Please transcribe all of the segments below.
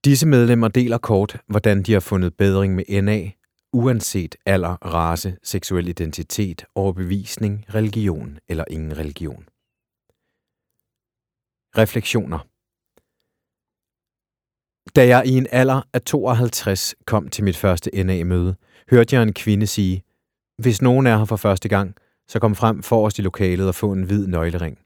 Disse medlemmer deler kort, hvordan de har fundet bedring med NA, uanset alder, race, seksuel identitet, overbevisning, religion eller ingen religion. Refleksioner. Da jeg i en alder af 52 kom til mit første NA-møde, hørte jeg en kvinde sige: "Hvis nogen er her for første gang, så kom frem forrest i lokalet og få en hvid nøglering."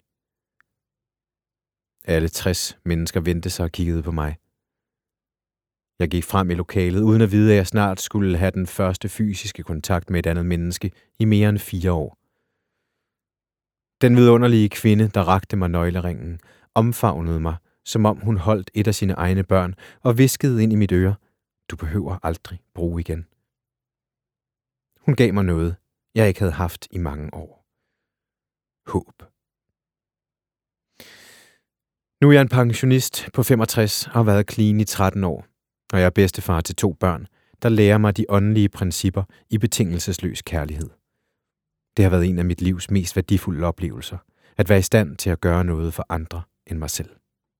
Alle 60 mennesker vendte sig og kiggede på mig. Jeg gik frem i lokalet, uden at vide, at jeg snart skulle have den første fysiske kontakt med et andet menneske i mere end 4 år. Den vidunderlige kvinde, der rakte mig nøgleringen, omfavnede mig, som om hun holdt et af sine egne børn, og hviskede ind i mit øre: "Du behøver aldrig bruge igen." Hun gav mig noget, jeg ikke havde haft i mange år. Håb. Nu er jeg en pensionist på 65 og har været clean i 13 år, og jeg er bedstefar til 2 børn, der lærer mig de åndelige principper i betingelsesløs kærlighed. Det har været en af mit livs mest værdifulde oplevelser, at være i stand til at gøre noget for andre end mig selv.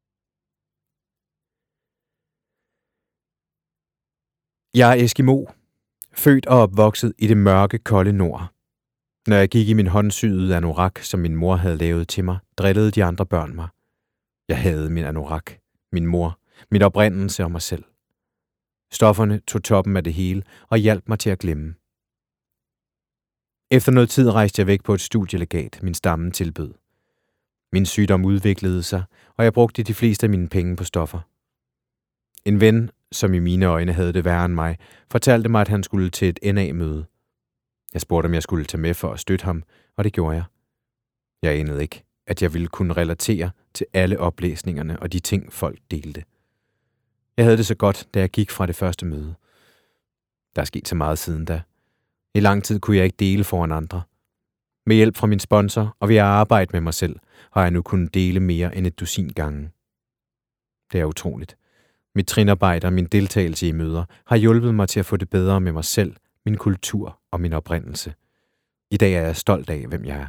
Jeg er eskimo, født og opvokset i det mørke, kolde nord. Når jeg gik i min håndsyede anorak, som min mor havde lavet til mig, drillede de andre børn mig. Jeg havde min anorak, min mor, min oprindelse og mig selv. Stofferne tog toppen af det hele og hjalp mig til at glemme. Efter noget tid rejste jeg væk på et studielegat, min stamme tilbød. Min sygdom udviklede sig, og jeg brugte de fleste af mine penge på stoffer. En ven, som i mine øjne havde det værre end mig, fortalte mig, at han skulle til et NA-møde. Jeg spurgte, om jeg skulle tage med for at støtte ham, og det gjorde jeg. Jeg anede ikke, at jeg ville kunne relatere til alle oplæsningerne og de ting, folk delte. Jeg havde det så godt, da jeg gik fra det første møde. Der er sket så meget siden da. I lang tid kunne jeg ikke dele foran andre. Med hjælp fra min sponsor og ved at arbejde med mig selv, har jeg nu kunnet dele mere end 12 gange. Det er utroligt. Mit trinarbejde og min deltagelse i møder har hjulpet mig til at få det bedre med mig selv, min kultur og min oprindelse. I dag er jeg stolt af, hvem jeg er.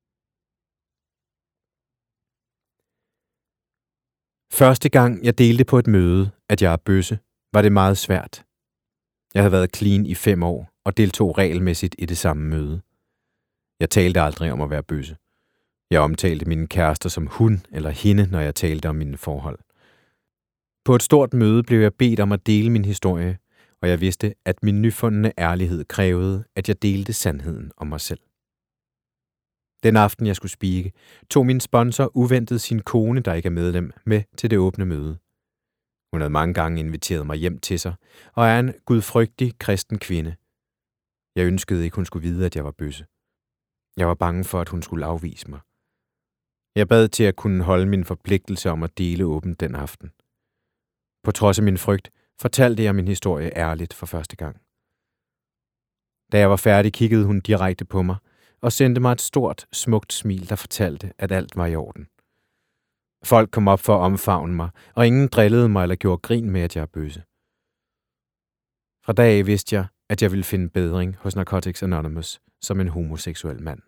Første gang jeg delte på et møde, at jeg er bøsse, var det meget svært. Jeg havde været clean i 5 år og deltog regelmæssigt i det samme møde. Jeg talte aldrig om at være bøsse. Jeg omtalte mine kærester som hun eller hende, når jeg talte om mine forhold. På et stort møde blev jeg bedt om at dele min historie, og jeg vidste, at min nyfundne ærlighed krævede, at jeg delte sandheden om mig selv. Den aften, jeg skulle speake, tog min sponsor uventet sin kone, der ikke er medlem, med til det åbne møde. Hun havde mange gange inviteret mig hjem til sig, og er en gudfrygtig kristen kvinde. Jeg ønskede ikke, hun skulle vide, at jeg var bøsse. Jeg var bange for, at hun skulle afvise mig. Jeg bad til at kunne holde min forpligtelse om at dele åbent den aften. På trods af min frygt, fortalte jeg min historie ærligt for første gang. Da jeg var færdig, kiggede hun direkte på mig og sendte mig et stort, smukt smil, der fortalte, at alt var i orden. Folk kom op for at omfavne mig, og ingen drillede mig eller gjorde grin med, at jeg er bøsse. Fra dag af vidste jeg, at jeg ville finde bedring hos Narcotics Anonymous som en homoseksuel mand.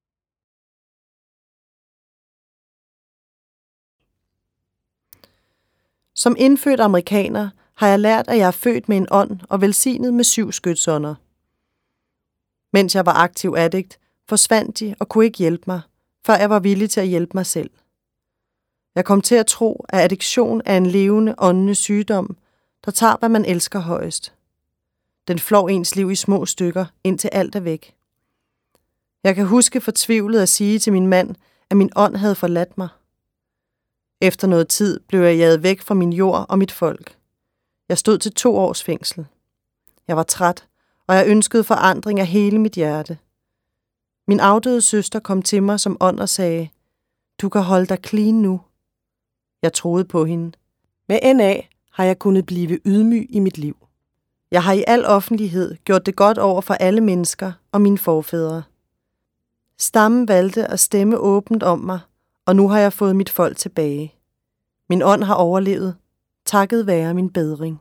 Som indfødt amerikaner har jeg lært, at jeg er født med en ånd og velsignet med 7 skytsånder. Mens jeg var aktiv addict, forsvandt de og kunne ikke hjælpe mig, før jeg var villig til at hjælpe mig selv. Jeg kom til at tro, at addiktion er en levende, åndende sygdom, der tager, hvad man elsker højest. Den flår ens liv i små stykker, indtil alt er væk. Jeg kan huske fortvivlet at sige til min mand, at min ånd havde forladt mig. Efter noget tid blev jeg jaget væk fra min jord og mit folk. Jeg stod til 2 års fængsel. Jeg var træt, og jeg ønskede forandring af hele mit hjerte. Min afdøde søster kom til mig som ånd og sagde: "Du kan holde dig clean nu." Jeg troede på hende. Med NA har jeg kunnet blive ydmyg i mit liv. Jeg har i al offentlighed gjort det godt over for alle mennesker og mine forfædre. Stammen valgte at stemme åbent om mig, og nu har jeg fået mit folk tilbage. Min ånd har overlevet, takket være min bedring.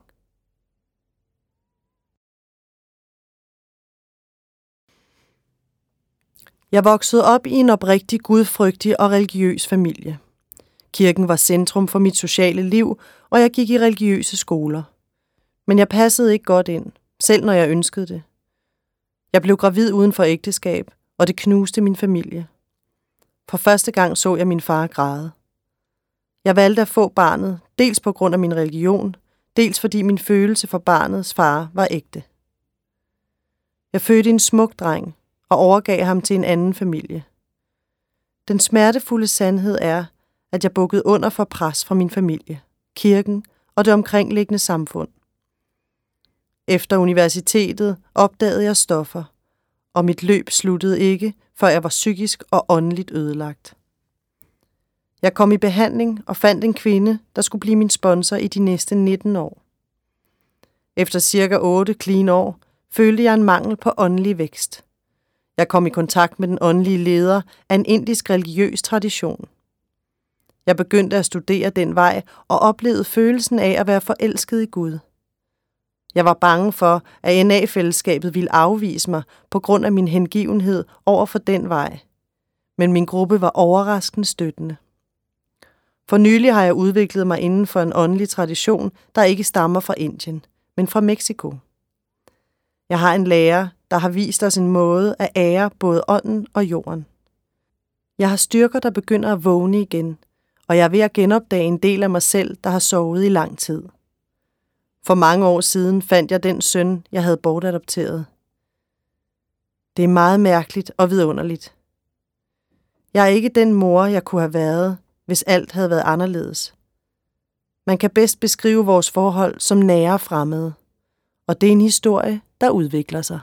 Jeg voksede op i en oprigtig, gudfrygtig og religiøs familie. Kirken var centrum for mit sociale liv, og jeg gik i religiøse skoler. Men jeg passede ikke godt ind, selv når jeg ønskede det. Jeg blev gravid uden for ægteskab, og det knuste min familie. For første gang så jeg min far græde. Jeg valgte at få barnet, dels på grund af min religion, dels fordi min følelse for barnets far var ægte. Jeg fødte en smuk dreng og overgav ham til en anden familie. Den smertefulde sandhed er, at jeg bukkede under for pres fra min familie, kirken og det omkringliggende samfund. Efter universitetet opdagede jeg stoffer, og mit løb sluttede ikke, før jeg var psykisk og åndeligt ødelagt. Jeg kom i behandling og fandt en kvinde, der skulle blive min sponsor i de næste 19 år. Efter cirka 8 clean år følte jeg en mangel på åndelig vækst. Jeg kom i kontakt med den åndelige leder af en indisk religiøs tradition. Jeg begyndte at studere den vej og oplevede følelsen af at være forelsket i Gud. Jeg var bange for, at NA-fællesskabet ville afvise mig på grund af min hengivenhed over for den vej. Men min gruppe var overraskende støttende. For nylig har jeg udviklet mig inden for en åndelig tradition, der ikke stammer fra Indien, men fra Mexico. Jeg har en lærer, der har vist os en måde at ære både ånden og jorden. Jeg har styrker, der begynder at vågne igen, og jeg er ved at genopdage en del af mig selv, der har sovet i lang tid. For mange år siden fandt jeg den søn, jeg havde bortadopteret. Det er meget mærkeligt og vidunderligt. Jeg er ikke den mor, jeg kunne have været, hvis alt havde været anderledes. Man kan bedst beskrive vores forhold som nære fremmede, og det er en historie, der udvikler sig.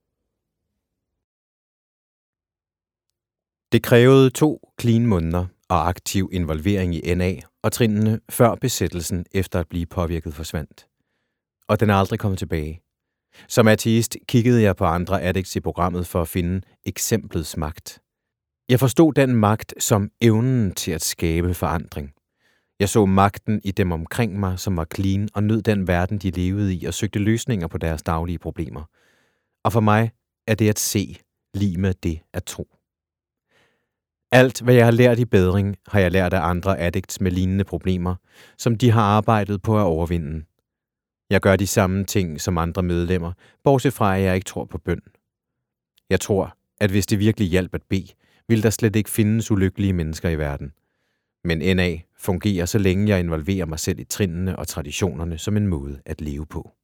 Det krævede 2 clean måneder og aktiv involvering i NA og trinene før besættelsen efter at blive påvirket forsvandt. Og den er aldrig kommet tilbage. Som ateist kiggede jeg på andre addicts i programmet for at finde eksemplets magt. Jeg forstod den magt som evnen til at skabe forandring. Jeg så magten i dem omkring mig, som var clean og nød den verden, de levede i og søgte løsninger på deres daglige problemer. Og for mig er det at se lig med det at tro. Alt, hvad jeg har lært i bedring, har jeg lært af andre addicts med lignende problemer, som de har arbejdet på at overvinde. Jeg gør de samme ting som andre medlemmer, bortset fra at jeg ikke tror på bøn. Jeg tror, at hvis det virkelig hjalp at bede, ville der slet ikke findes ulykkelige mennesker i verden. Men NA fungerer, så længe jeg involverer mig selv i trinene og traditionerne som en måde at leve på.